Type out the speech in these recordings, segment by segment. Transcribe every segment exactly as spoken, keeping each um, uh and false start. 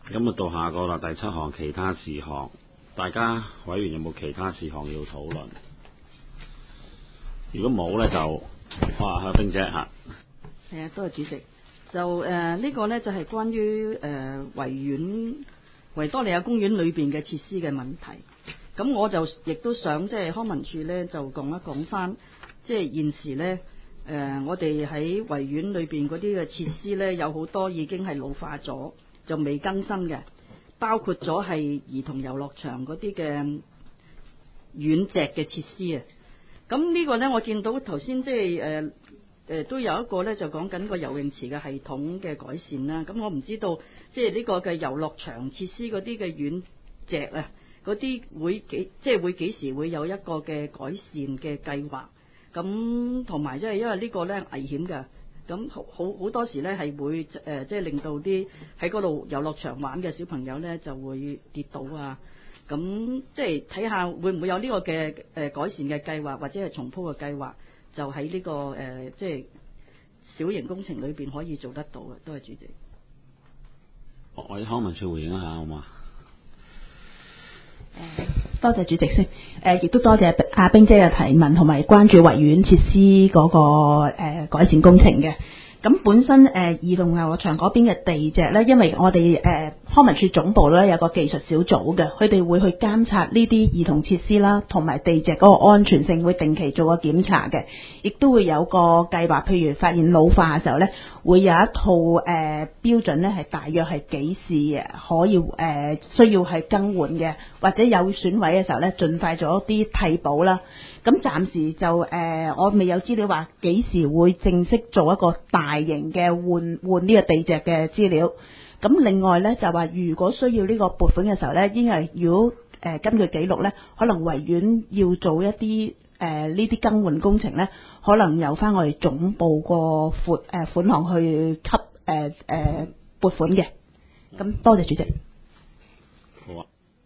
咁啊，到下個啦，第七項其他事項，大家委員有冇其他事項要討論？如果冇咧，就哇，阿冰姐嚇。 係啊，多謝主席。就誒、呃這個、呢個咧就係、是、關於誒、呃、維園維多利亞公園裏邊嘅設施嘅問題。咁我就亦都想即係康文署咧就講一講翻，即係現時咧誒、呃、我哋喺維園裏邊嗰啲嘅設施咧有好多已經係老化咗，就未更新嘅，包括咗係兒童遊樂場嗰啲嘅軟席嘅設施啊。咁呢個咧我見到頭先即係誒誒都有一個咧就講緊個游泳池嘅系統嘅改善啦。咁我唔知道即係呢個嘅遊樂場設施嗰啲嘅軟席啊，嗰啲會幾即係會幾時會有一個嘅改善嘅計劃？咁同埋即係因為呢個咧危險㗎，咁好好好多時咧係會誒、呃、即係令到啲喺嗰度遊樂場玩嘅小朋友咧就會跌倒啊。咁即係睇下會唔會有呢個嘅誒、呃、改善嘅計劃，或者係重鋪嘅計劃，就喺呢、這個誒、呃、即係小型工程裏邊可以做得到嘅。多謝主席。 我喺康文署回應一下好嘛？ 誒，多謝主席先。誒，亦都多謝阿冰姐嘅提問同埋關注維園設施嗰、那個誒、呃、改善工程嘅。咁本身誒、呃、兒童遊樂場嗰邊嘅地脊咧，因為我哋誒、呃、康文署總部咧有個技術小組嘅，佢哋會去監察呢啲兒童設施啦，同埋地脊嗰個安全性，會定期做個檢查嘅，亦都會有個計劃，譬如發現老化嘅時候咧，會有一套誒、呃、標準咧，係大約係幾時可以誒、呃、需要係更換嘅，或者有損毀嘅時候咧，盡快做一啲替補啦。咁暫時就誒、呃，我未有資料話幾時會正式做一個大型嘅換換呢個地脊嘅資料。咁另外咧就話，如果需要呢個撥款嘅時候咧，應該係如果誒、呃、根據記錄咧，可能維園要做一啲誒呢啲更換工程咧，可能由翻我哋總部個款誒款項去給誒誒撥款嘅。咁多謝主席。 好啊，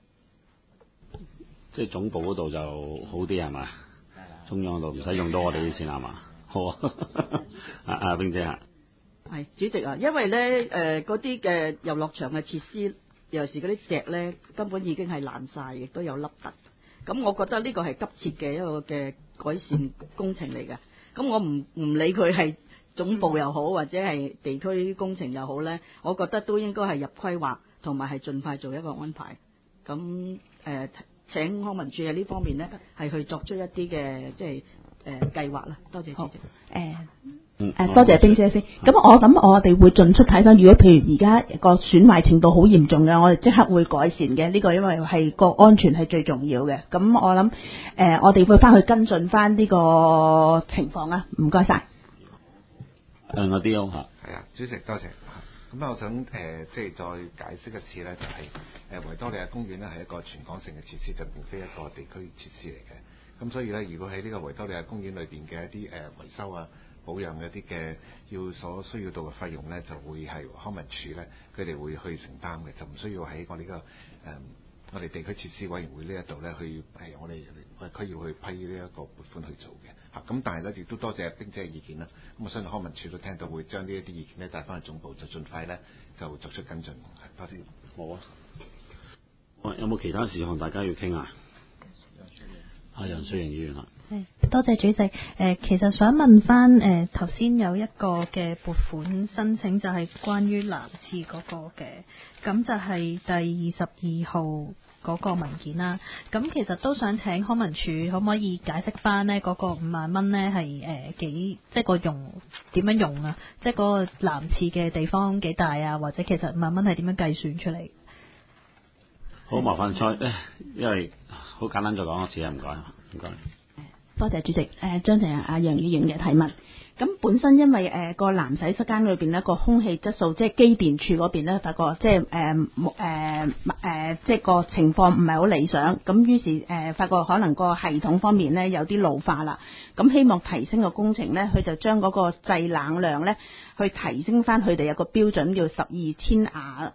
即係總部嗰度就好啲係嘛？中央度唔使用到我哋啲錢係嘛？好啊，阿阿冰姐啊， 係主席啊，因為咧誒嗰啲嘅遊樂場嘅設施，尤其是嗰啲席咧，根本已經係爛晒，亦都有凹凸。咁我覺得呢個係急切嘅一個嘅改善工程嚟嘅。咁我唔唔理佢係總部又好，或者係地區工程又好咧，我覺得都應該係入規劃，同埋係盡快做一個安排。咁誒。呃請康文署喺呢方面咧，係去作出一啲嘅即係誒計劃啦。多謝主席。誒誒，多謝冰姐先。咁我咁我哋會盡速睇翻。如果譬如而家個損壞程度好嚴重嘅，我哋即刻會改善嘅。呢、這個因為係個安全係最重要嘅。咁我諗誒、呃，我哋會翻去跟進翻呢個情況啊。唔該晒。誒，我啲嚇。 係啊，主席多謝。咁我想誒、呃，即係再解釋一次咧，就係、是、誒、呃、維多利亞公園咧係一個全港性嘅設施，就並非一個地區設施嚟嘅。咁所以咧，如果喺呢個維多利亞公園裏邊嘅一啲誒、呃、維修啊、保養嘅一啲嘅要所需要到嘅費用咧，就會係康文署咧佢哋會去承擔嘅，就唔需要喺我哋、這個誒、呃、我哋地區設施委員會呢一度咧去係我哋區要去批呢一個撥款去做嘅。咁但係咧，亦都多謝冰姐嘅意見啦。咁我相信康文署都聽到，會將呢一啲意見咧帶翻去總部，就盡快咧就作出跟進。多謝。 好啊。喂，有冇其他事項大家要傾啊？阿楊雪盈議員啊。 係，多謝主席。誒、呃，其實想問翻誒頭先有一個嘅撥款申請，就係關於男廁嗰個嘅，咁就係第二十二號嗰個文件啦。咁其實都想請康文署可唔可以解釋翻呢嗰個五萬蚊呢係誒幾，即係個用點樣用啊？即係嗰個男廁嘅地方幾大啊？或者其實五萬蚊係點樣計算出嚟？ 好麻煩蔡，因為好簡單再講一次啊，唔該，唔該。 多謝主席。誒，張成阿楊議員嘅提問。咁本身因為誒個男洗手間裏邊呢個空氣質素，即係機電處嗰邊咧，發覺即係誒誒誒，即係個情況唔係好理想。咁於是誒發覺可能個系統方面咧有啲老化啦。咁希望提升個工程咧，佢就將嗰個製冷量咧去提升翻，佢哋有個標準叫十二千瓦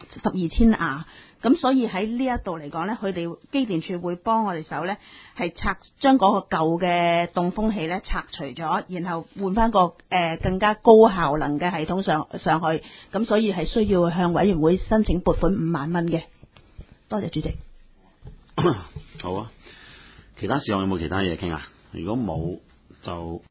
十二千瓦。咁所以喺呢一度嚟講咧，佢哋機電署會幫我哋手咧，係拆將嗰個舊嘅凍風器咧拆除咗，然後換翻個誒、呃、更加高效能嘅系統上上去。咁所以係需要向委員會申請撥款五萬蚊嘅。多謝主席。 好啊，其他事項有冇其他嘢傾啊？如果冇就。